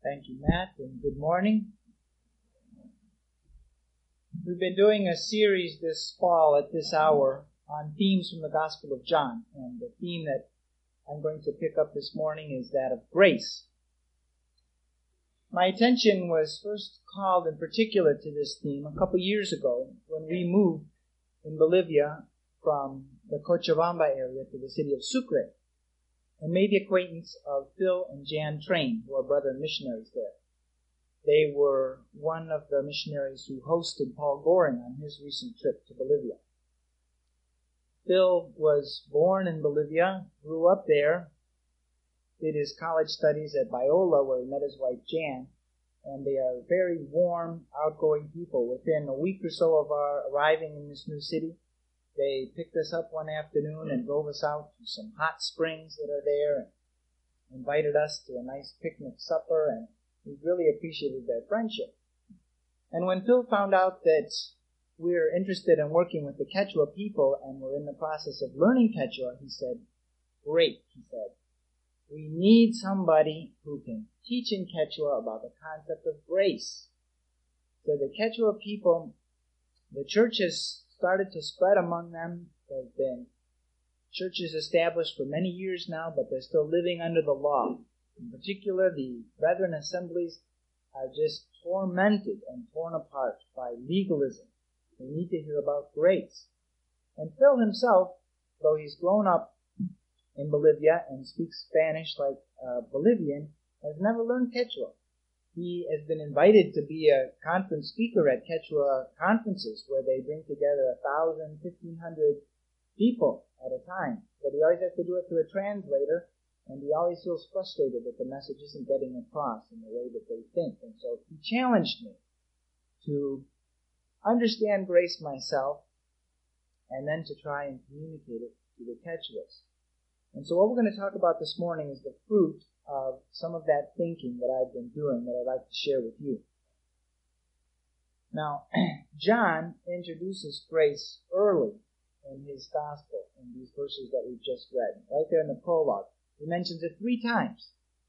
Thank you, Matt, and good morning. We've been doing a series this fall at this hour on themes from the Gospel of John, and the theme that I'm going to pick up this morning is that of grace. My attention was first called in particular to this theme a couple years ago when we moved in Bolivia from the Cochabamba area to the city of Sucre, and made the acquaintance of Phil and Jan Train, who are brother missionaries there. They were one of the missionaries who hosted Paul Goring on his recent trip to Bolivia. Phil was born in Bolivia, grew up there, did his college studies at Biola where he met his wife Jan, and they are very warm, outgoing people. Within a week or so of our arriving in this new city, they picked us up one afternoon and drove us out to some hot springs that are there and invited us to a nice picnic supper, and we really appreciated their friendship. And when Phil found out that we're interested in working with the Quechua people and we're in the process of learning Quechua, he said, "Great," he said. "We need somebody who can teach in Quechua about the concept of grace." So the Quechua people, the church has started to spread among them. There have been churches established for many years now, but they're still living under the law. In particular, the Brethren assemblies are just tormented and torn apart by legalism. They need to hear about grace. And Phil himself, though he's grown up in Bolivia and speaks Spanish like a Bolivian, has never learned Quechua. He has been invited to be a conference speaker at Quechua conferences where they bring together 1,000, 1,500 people at a time. But he always has to do it through a translator, and he always feels frustrated that the message isn't getting across in the way that they think. And so he challenged me to understand grace myself and then to try and communicate it to the Quechuas. And so what we're going to talk about this morning is the fruit of some of that thinking that I've been doing that I'd like to share with you. Now, John introduces grace early in his gospel, in these verses that we've just read, right there in the prologue. He mentions it 3 times.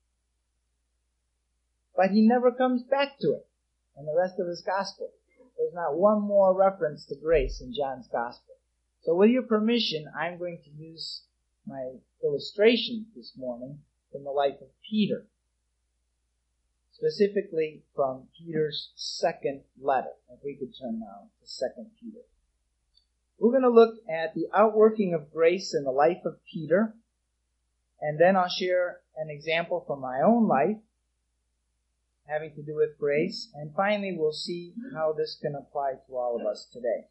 But he never comes back to it in the rest of his gospel. There's not one more reference to grace in John's gospel. So with your permission, I'm going to use my illustration this morning from the life of Peter, specifically from Peter's second letter. If we could turn now to 2 Peter. We're going to look at the outworking of grace in the life of Peter, and then I'll share an example from my own life having to do with grace, and finally we'll see how this can apply to all of us today.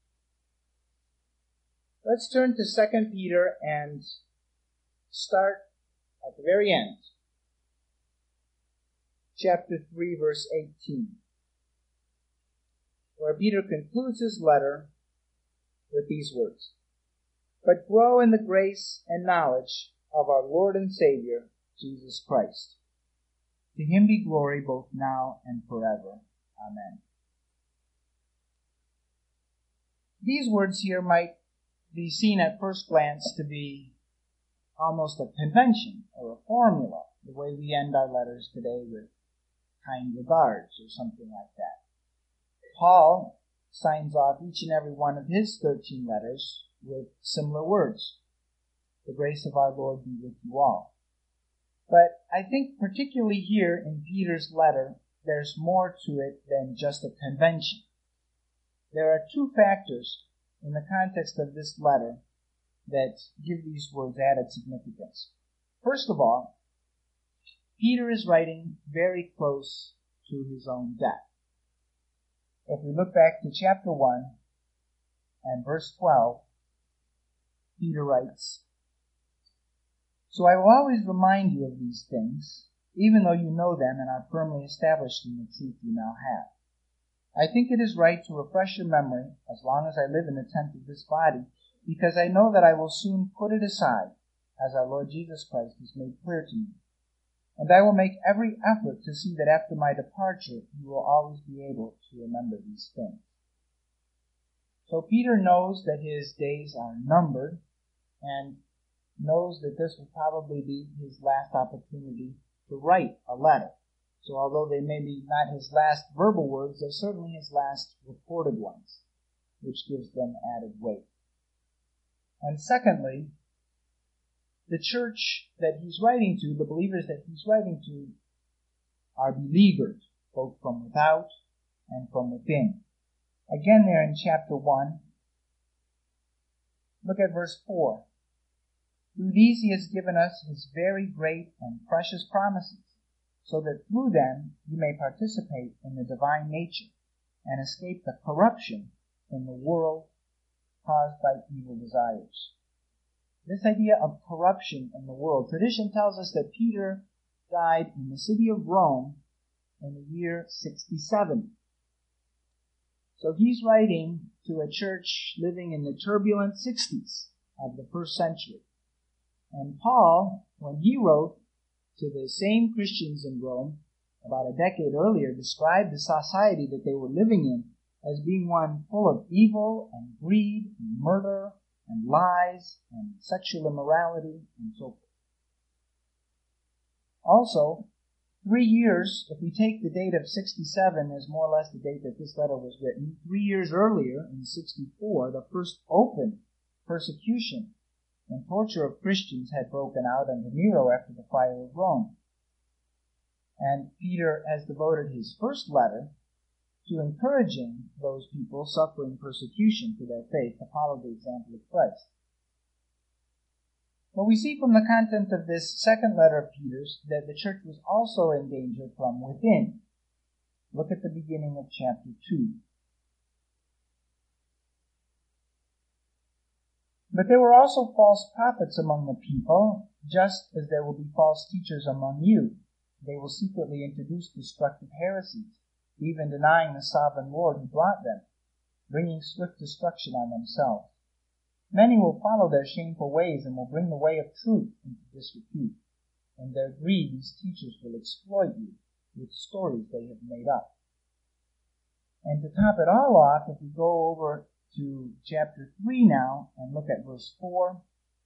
Let's turn to 2 Peter and start at the very end. Chapter 3, verse 18, where Peter concludes his letter with these words, "But grow in the grace and knowledge of our Lord and Savior, Jesus Christ. To him be glory both now and forever. Amen." These words here might be seen at first glance to be almost a convention or a formula, the way we end our letters today with kind regards or something like that. Paul signs off each and every one of his 13 letters with similar words. "The grace of our Lord be with you all." But I think particularly here in Peter's letter, there's more to it than just a convention. There are 2 factors in the context of this letter that give these words added significance. First of all, Peter is writing very close to his own death. If we look back to chapter 1 and verse 12, Peter writes, "So I will always remind you of these things, even though you know them and are firmly established in the truth you now have. I think it is right to refresh your memory as long as I live in the tent of this body, because I know that I will soon put it aside, as our Lord Jesus Christ has made clear to me. And I will make every effort to see that after my departure you will always be able to remember these things." So Peter knows that his days are numbered and knows that this will probably be his last opportunity to write a letter. So although they may be not his last verbal words, they're certainly his last recorded ones, which gives them added weight. And secondly, the church that he's writing to, the believers that he's writing to, are believers, both from without and from within. Again there in chapter 1, look at verse 4. Through these he has given us his very great and precious promises, so that through them you may participate in the divine nature and escape the corruption in the world caused by evil desires. This idea of corruption in the world, tradition tells us that Peter died in the city of Rome in the year 67. So he's writing to a church living in the turbulent 60s of the first century. And Paul, when he wrote to the same Christians in Rome about a decade earlier, described the society that they were living in as being one full of evil and greed and murder and lies and sexual immorality and so forth. Also, 3 years, if we take the date of 67 as more or less the date that this letter was written, 3 years earlier, in 64, the first open persecution and torture of Christians had broken out under Nero after the fire of Rome. And Peter has devoted his first letter to encouraging those people suffering persecution for their faith to follow the example of Christ. Well, we see from the content of this second letter of Peter's that the church was also in danger from within. Look at the beginning of chapter 2. But there were also false prophets among the people, just as there will be false teachers among you. They will secretly introduce destructive heresies, even denying the sovereign Lord who brought them, bringing swift destruction on themselves. Many will follow their shameful ways and will bring the way of truth into disrepute. In their greed, these teachers will exploit you with stories they have made up. And to top it all off, if we go over to chapter 3 now and look at verse 4,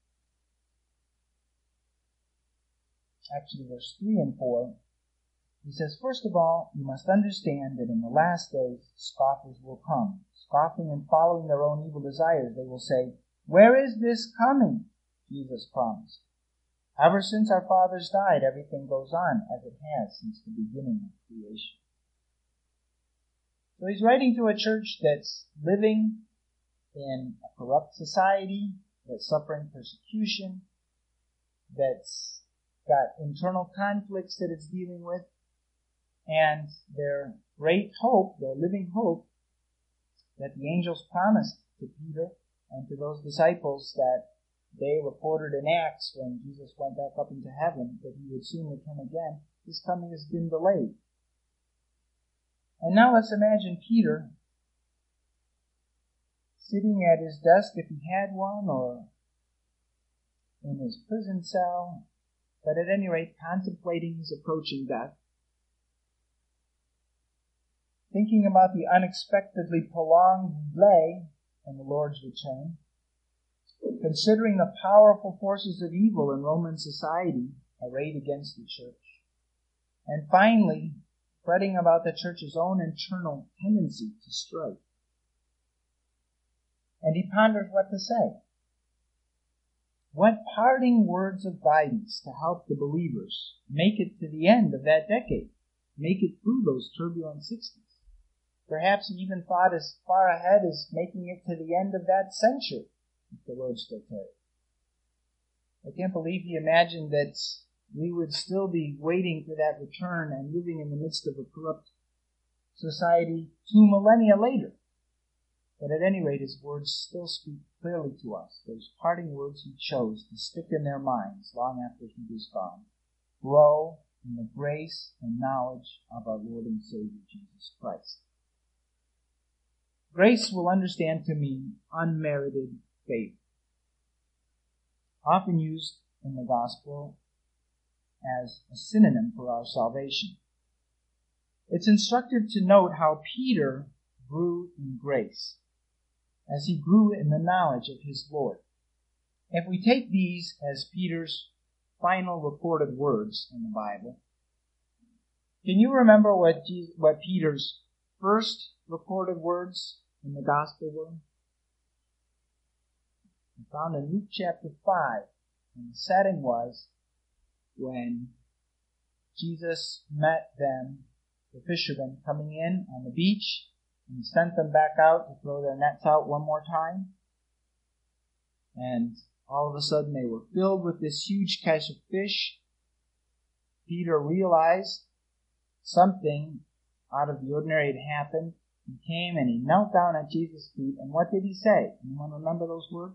actually verse 3 and 4, he says, first of all, you must understand that in the last days scoffers will come. Scoffing and following their own evil desires, they will say, where is this coming? Jesus promised. Ever since our fathers died, everything goes on as it has since the beginning of creation. So he's writing to a church that's living in a corrupt society, that's suffering persecution, that's got internal conflicts that it's dealing with, and their great hope, their living hope, that the angels promised to Peter and to those disciples that they reported in Acts when Jesus went back up into heaven, that he would soon return again, his coming has been delayed. And now let's imagine Peter sitting at his desk, if he had one, or in his prison cell, but at any rate contemplating his approaching death, thinking about the unexpectedly prolonged delay in the Lord's return, considering the powerful forces of evil in Roman society arrayed against the church, and finally fretting about the church's own internal tendency to stray. And he ponders what to say. What parting words of guidance to help the believers make it to the end of that decade, make it through those turbulent 60s. Perhaps he even thought as far ahead as making it to the end of that century, if the Lord still tarried. I can't believe he imagined that we would still be waiting for that return and living in the midst of a corrupt society 2 millennia later. But at any rate, his words still speak clearly to us, those parting words he chose to stick in their minds long after he was gone. Grow in the grace and knowledge of our Lord and Savior Jesus Christ. Grace will understand to mean unmerited favor, often used in the gospel as a synonym for our salvation. It's instructive to note how Peter grew in grace as he grew in the knowledge of his Lord. If we take these as Peter's final recorded words in the Bible, Can you remember what Peter's first recorded words in the gospel were? Found in Luke chapter 5. And the setting was when Jesus met them, the fishermen, coming in on the beach, and sent them back out to throw their nets out one more time. And all of a sudden they were filled with this huge catch of fish. Peter realized something out of the ordinary had happened. He came and he knelt down at Jesus' feet. And what did he say? Anyone remember those words?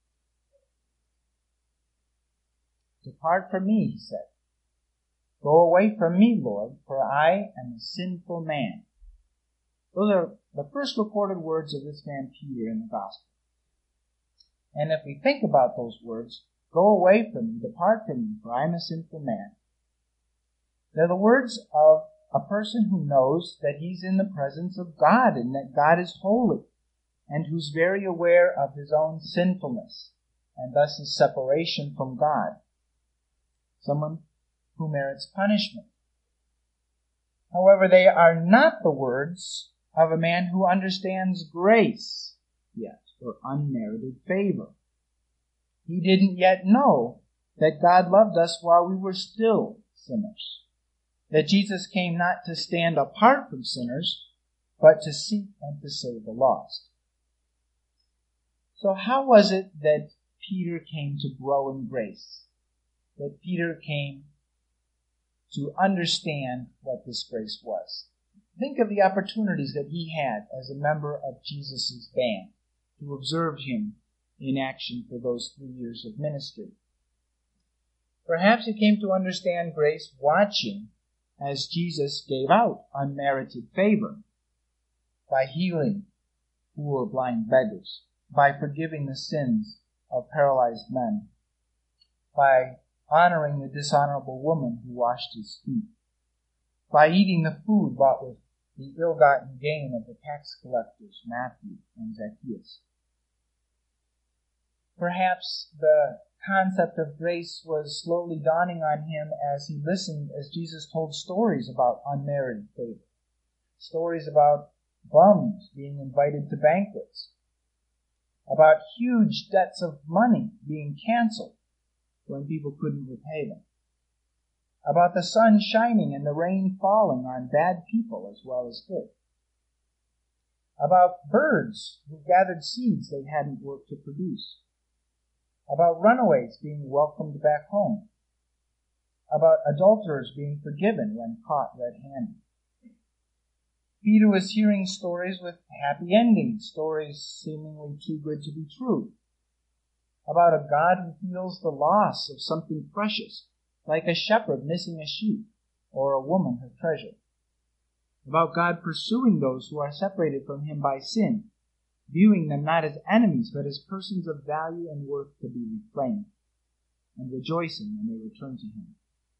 Depart from me, he said. Go away from me, Lord, for I am a sinful man. Those are the first recorded words of this man Peter in the gospel. And if we think about those words, go away from me, depart from me, for I am a sinful man, they're the words of a person who knows that he's in the presence of God and that God is holy, and who's very aware of his own sinfulness and thus his separation from God. Someone who merits punishment. However, they are not the words of a man who understands grace yet, or unmerited favor. He didn't yet know that God loved us while we were still sinners, that Jesus came not to stand apart from sinners, but to seek and to save the lost. So how was it that Peter came to grow in grace? That Peter came to understand what this grace was? Think of the opportunities that he had as a member of Jesus' band to observe him in action for those 3 years of ministry. Perhaps he came to understand grace watching as Jesus gave out unmerited favor by healing poor blind beggars, by forgiving the sins of paralyzed men, by honoring the dishonorable woman who washed his feet, by eating the food bought with the ill-gotten gain of the tax collectors Matthew and Zacchaeus. Perhaps the concept of grace was slowly dawning on him as he listened as Jesus told stories about unmerited favor, stories about bums being invited to banquets, about huge debts of money being canceled when people couldn't repay them, about the sun shining and the rain falling on bad people as well as good, about birds who gathered seeds they hadn't worked to produce, about runaways being welcomed back home, about adulterers being forgiven when caught red-handed. Peter was hearing stories with happy endings, stories seemingly too good to be true, about a God who feels the loss of something precious, like a shepherd missing a sheep or a woman her treasure, about God pursuing those who are separated from him by sin, viewing them not as enemies but as persons of value and worth to be reclaimed, and rejoicing when they return to him.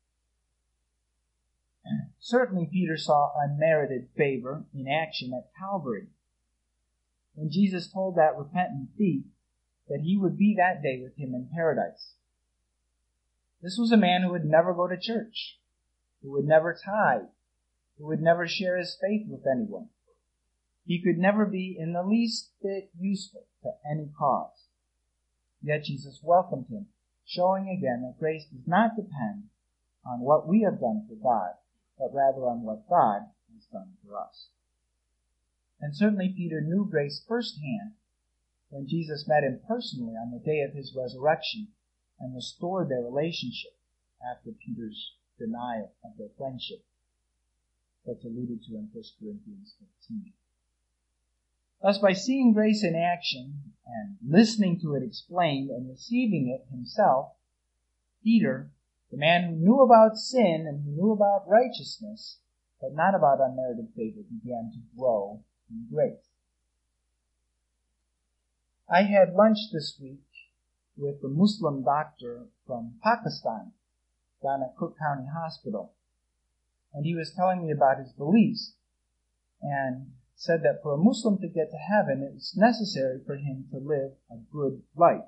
Certainly Peter saw unmerited favor in action at Calvary, when Jesus told that repentant thief that he would be that day with him in paradise. This was a man who would never go to church, who would never tithe, who would never share his faith with anyone. He could never be in the least bit useful to any cause. Yet Jesus welcomed him, showing again that grace does not depend on what we have done for God, but rather on what God has done for us. And certainly Peter knew grace firsthand when Jesus met him personally on the day of his resurrection and restored their relationship after Peter's denial of their friendship that's alluded to in 1 Corinthians 15. Thus, by seeing grace in action and listening to it explained and receiving it himself, Peter, the man who knew about sin and who knew about righteousness, but not about unmerited favor, began to grow in grace. I had lunch this week with a Muslim doctor from Pakistan down at Cook County Hospital, and he was telling me about his beliefs and said that for a Muslim to get to heaven, it's necessary for him to live a good life.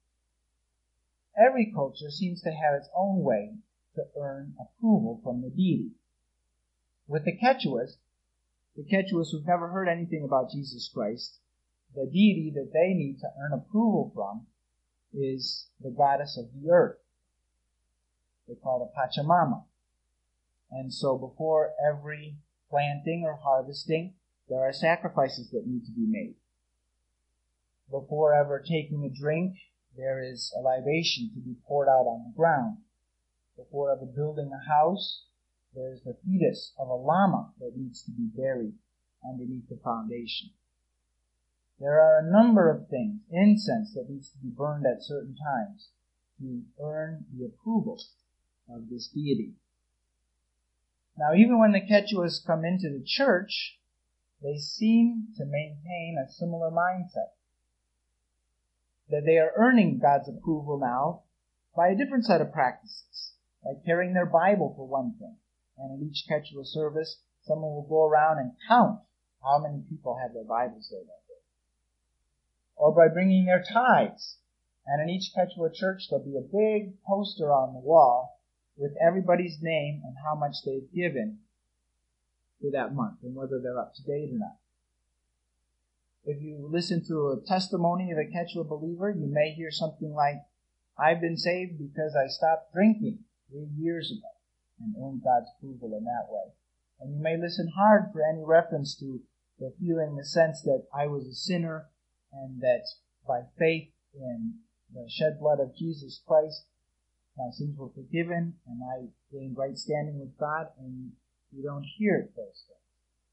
Every culture seems to have its own way to earn approval from the deity. With the Quechuas who've never heard anything about Jesus Christ, the deity that they need to earn approval from is the goddess of the earth. They call her Pachamama. And so before every planting or harvesting, there are sacrifices that need to be made. Before ever taking a drink, there is a libation to be poured out on the ground. Before ever building a house, there is the fetus of a llama that needs to be buried underneath the foundation. There are a number of things, incense that needs to be burned at certain times to earn the approval of this deity. Now, even when the Quechuas come into the church, they seem to maintain a similar mindset, that they are earning God's approval now by a different set of practices, like carrying their Bible for one thing. And in each Quechua service, someone will go around and count how many people have their Bibles there that day. Or by bringing their tithes. And in each Quechua church, there'll be a big poster on the wall with everybody's name and how much they've given for that month and whether they're up to date or not. If you listen to a testimony of a Quechua believer, you may hear something like, "I've been saved because I stopped drinking 3 years ago," and earned God's approval in that way. And you may listen hard for any reference to the feeling, the sense that I was a sinner and that by faith in the shed blood of Jesus Christ, my sins were forgiven and I gained right standing with God, and you don't hear those things.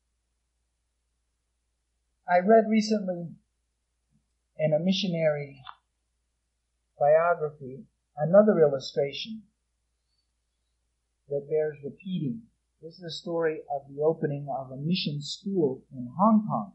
I read recently in a missionary biography another illustration that bears repeating. This is a story of the opening of a mission school in Hong Kong.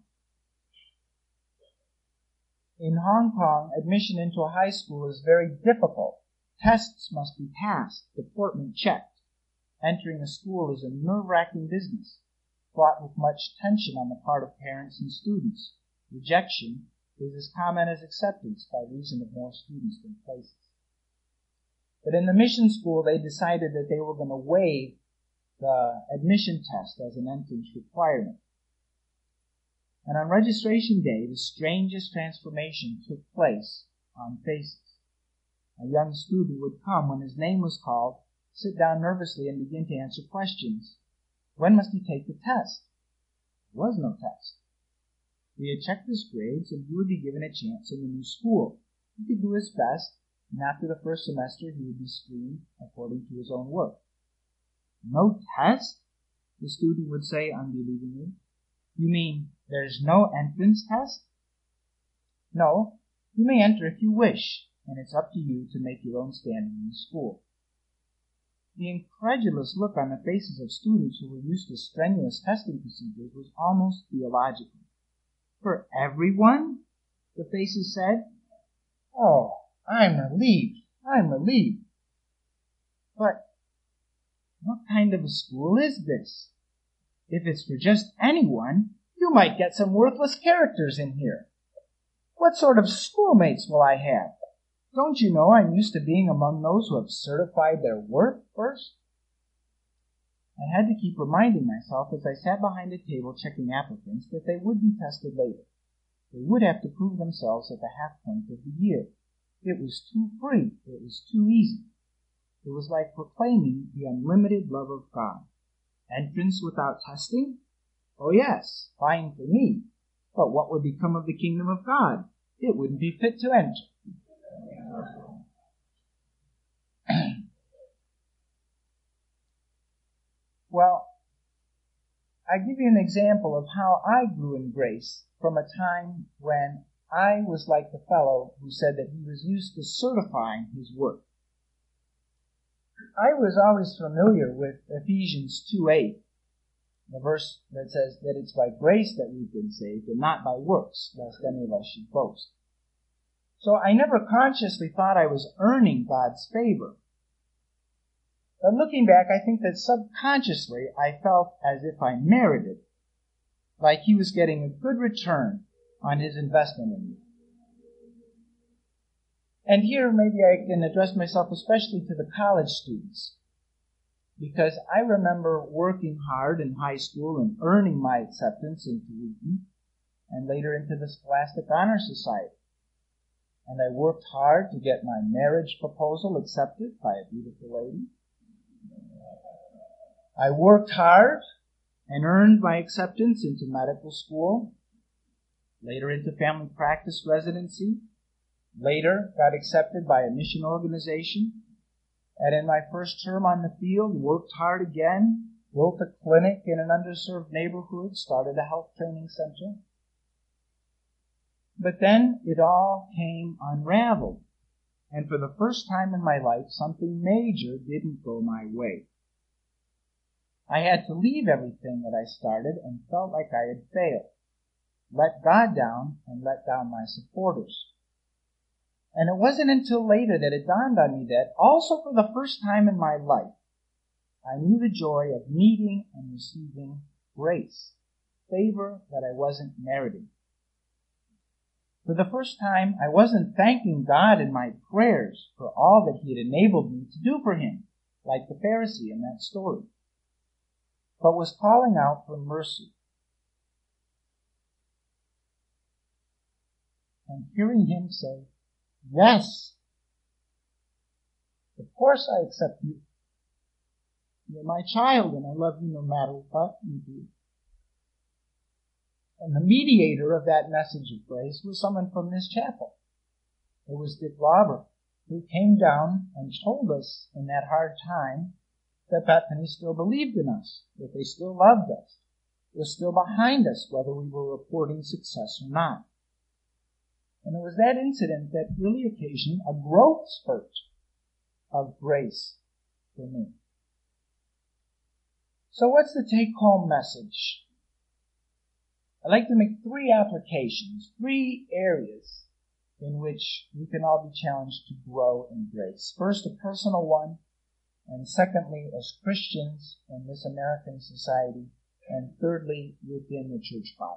In Hong Kong, admission into a high school is very difficult. Tests must be passed, deportment checked. Entering a school is a nerve-wracking business, fraught with much tension on the part of parents and students. Rejection is as common as acceptance by reason of more students than places. But in the mission school, they decided that they were going to waive the admission test as an entrance requirement. And on registration day, the strangest transformation took place on faces. A young student would come when his name was called, sit down nervously, and begin to answer questions. When must he take the test? There was no test. He had checked his grades, and he would be given a chance in the new school. He could do his best, and after the first semester he would be screened according to his own work. No test? The student would say unbelievingly. You mean there's no entrance test? No, you may enter if you wish, and it's up to you to make your own standing in the school. The incredulous look on the faces of students who were used to strenuous testing procedures was almost theological. For everyone? The faces said. Oh, I'm relieved. But what kind of a school is this? If it's for just anyone, you might get some worthless characters in here. What sort of schoolmates will I have? Don't you know I'm used to being among those who have certified their worth first? I had to keep reminding myself as I sat behind a table checking applicants that they would be tested later. They would have to prove themselves at the half point of the year. It was too free. It was too easy. It was like proclaiming the unlimited love of God. Entrance without testing? Oh yes, fine for me. But what would become of the kingdom of God? It wouldn't be fit to enter. Well, I give you an example of how I grew in grace from a time when I was like the fellow who said that he was used to certifying his work. I was always familiar with Ephesians 2:8, the verse that says that it's by grace that we've been saved and not by works, lest any of us should boast. So I never consciously thought I was earning God's favor. But looking back, I think that subconsciously I felt as if I merited, like he was getting a good return on his investment in me. And here maybe I can address myself especially to the college students. because I remember working hard in high school and earning my acceptance into Wheaton and later into the Scholastic Honor Society. And I worked hard to get my marriage proposal accepted by a beautiful lady. I worked hard and earned my acceptance into medical school, later into family practice residency, later got accepted by a mission organization, and in my first term on the field, worked hard again, built a clinic in an underserved neighborhood, started a health training center. But then it all came unraveled, and for the first time in my life, something major didn't go my way. I had to leave everything that I started and felt like I had failed, let God down and let down my supporters. And it wasn't until later that it dawned on me that, also for the first time in my life, I knew the joy of meeting and receiving grace, favor that I wasn't meriting. For the first time, I wasn't thanking God in my prayers for all that He had enabled me to do for Him, like the Pharisee in that story, but was calling out for mercy. And hearing Him say, "Yes, of course I accept you. You're my child and I love you no matter what you do." And the mediator of that message of grace was someone from this chapel. It was Dick Lauber, who came down and told us in that hard time that Bethany still believed in us, that they still loved us, was still behind us whether we were reporting success or not. And it was that incident that really occasioned a growth spurt of grace for me. So what's the take-home message? I'd like to make 3 applications, 3 areas in which we can all be challenged to grow in grace. First, a personal one, and secondly, as Christians in this American society, and thirdly, within the church body.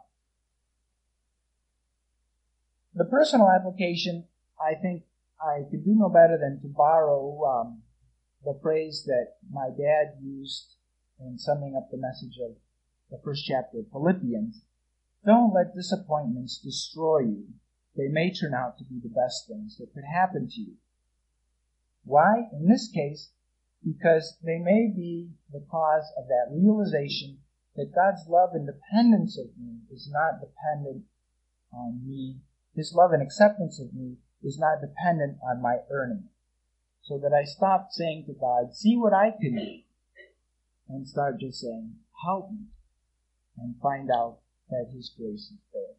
The personal application, I think I could do no better than to borrow the phrase that my dad used in summing up the message of the first chapter of Philippians. Don't let disappointments destroy you. They may turn out to be the best things that could happen to you. Why? In this case, because they may be the cause of that realization that God's love and dependence of me is not dependent on me. His love and acceptance of me is not dependent on my earning. So that I stop saying to God, "See what I can do," and start just saying, "Help me," and find out that His grace is there.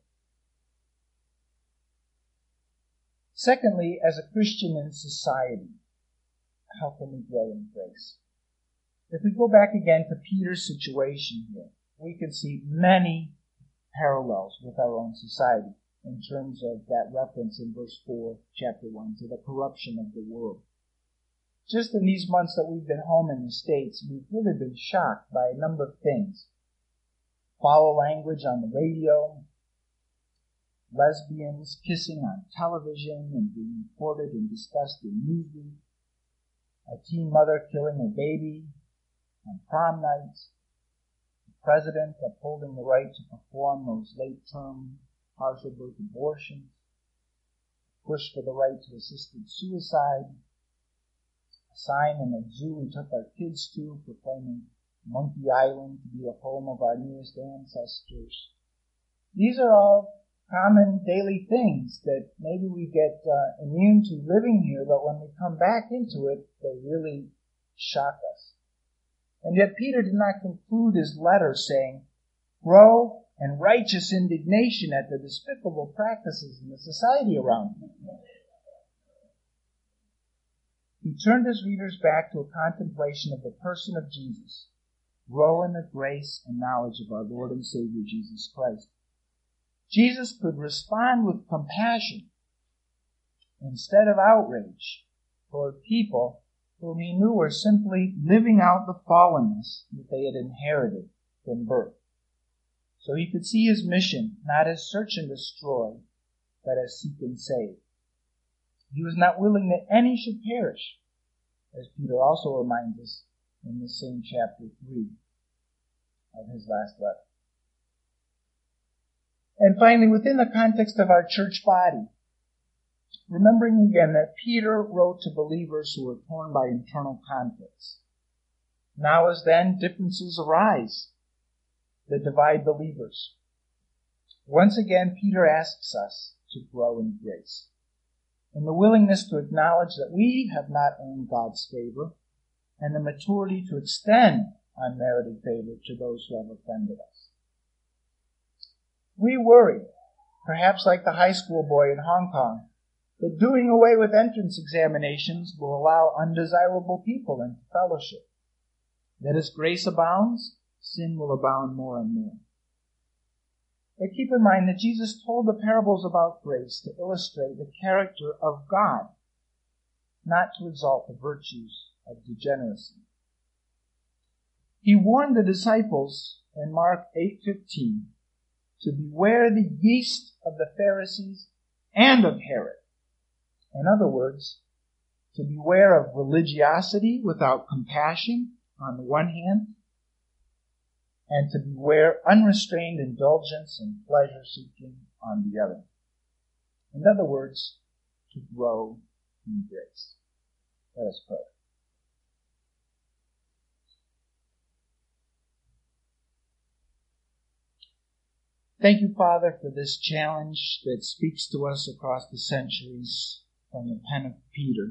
Secondly, as a Christian in society, how can we grow in grace? If we go back again to Peter's situation here, we can see many parallels with our own society in terms of that reference in verse 4, chapter 1, to the corruption of the world. Just in these months that we've been home in the States, we've really been shocked by a number of things. Foul language on the radio, lesbians kissing on television and being reported and discussed in Newsweek, a teen mother killing a baby on prom nights, the president upholding the right to perform those late-term partial birth abortions, push for the right to assisted suicide, a sign in a zoo we took our kids to proclaiming Monkey Island to be the home of our nearest ancestors. These are all common daily things that maybe we get immune to living here, but when we come back into it, they really shock us. And yet Peter did not conclude his letter saying, "Grow in righteous indignation at the despicable practices in the society around you." He turned his readers back to a contemplation of the person of Jesus. Grow in the grace and knowledge of our Lord and Savior Jesus Christ. Jesus could respond with compassion instead of outrage toward people whom he knew were simply living out the fallenness that they had inherited from birth. So he could see his mission not as search and destroy, but as seek and save. He was not willing that any should perish, as Peter also reminds us in the same chapter 3 of his last letter. And finally, within the context of our church body, remembering again that Peter wrote to believers who were torn by internal conflicts. Now as then, differences arise that divide believers. Once again, Peter asks us to grow in grace, in the willingness to acknowledge that we have not earned God's favor, and the maturity to extend unmerited favor to those who have offended us. We worry, perhaps like the high school boy in Hong Kong, that doing away with entrance examinations will allow undesirable people into fellowship. That as grace abounds, sin will abound more and more. But keep in mind that Jesus told the parables about grace to illustrate the character of God, not to exalt the virtues of degeneracy. He warned the disciples in Mark 8:15 to beware the yeast of the Pharisees and of Herod. In other words, to beware of religiosity without compassion on the one hand, and to beware unrestrained indulgence and pleasure-seeking on the other. In other words, to grow in grace. Let us pray. Thank you, Father, for this challenge that speaks to us across the centuries from the pen of Peter.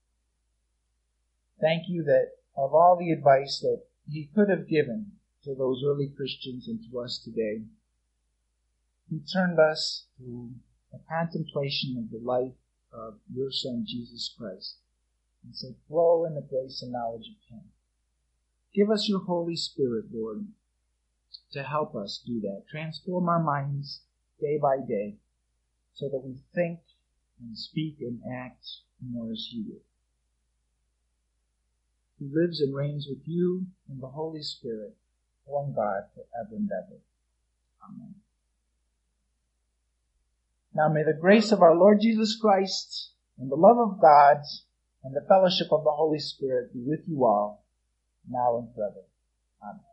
Thank you that of all the advice that he could have given to those early Christians and to us today, he turned us to a contemplation of the life of your Son, Jesus Christ, and said, grow in the grace and knowledge of him. Give us your Holy Spirit, Lord, to help us do that. Transform our minds day by day so that we think and speak and act more as you do. Who lives and reigns with you in the Holy Spirit, one God, forever and ever. Amen. Now may the grace of our Lord Jesus Christ and the love of God and the fellowship of the Holy Spirit be with you all, now and forever. Amen.